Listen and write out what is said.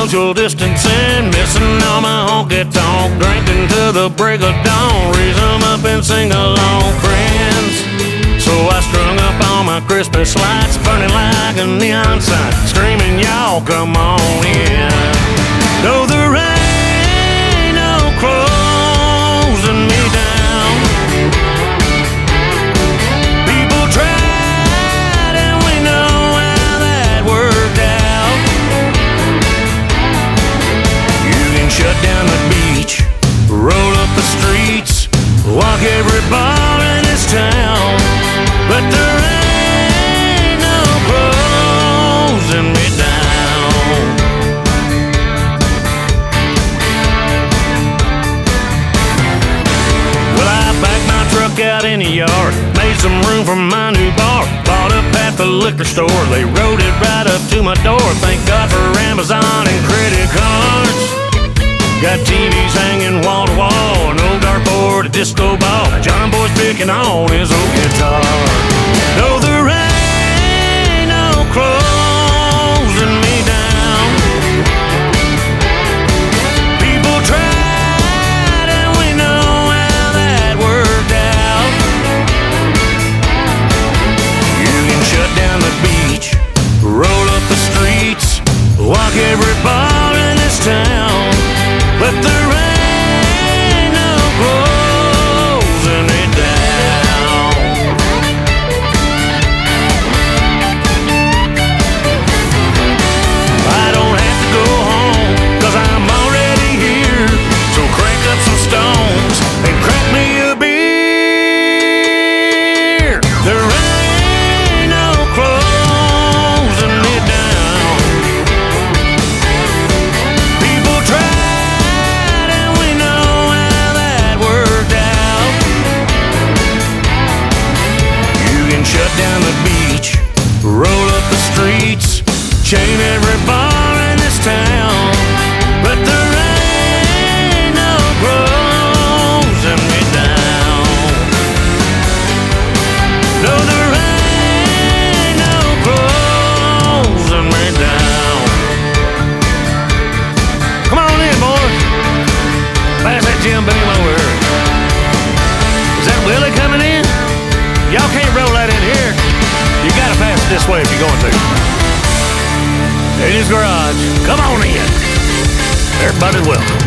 social distancing, missing all my honky-tonk, drinking to the break of dawn, raise 'em up and sing along, friends. So I strung up all my Christmas lights, burning like a neon sign, screaming, y'all come on in. Though there ain't no closing me down, people tried and we know how that worked out. You can shut down the beach, roll up the streets, walk every bar in this town, but there ain't no closing me down. Well, I backed my truck out in the yard, made some room for my new bar, bought up at the liquor store, they rode it right up to my door. Thank God for Amazon and credit cards. Got TVs hanging wall to wall, an old dartboard, a disco ball, John Boy's picking on his old guitar. No, there ain't no closing me down. People tried and we know how that worked out. You can shut down the beach, roll up the streets, walk every bar in this town, but there ain't no closing it down. I don't have to go home, 'cause I'm already here. So crank up some stones and crack me a beer. There ain't no closing it down. People try, shut down the beach, roll up the streets, chain every bar in this town, but there ain't no closing me down. No, there ain't no closing me down. Come on in, boys. Pass that Jim Beam over here. Is that Willie coming in? Y'all can't roll that in here. You gotta pass it this way if you're going to. In his garage. Come on in. Everybody's welcome.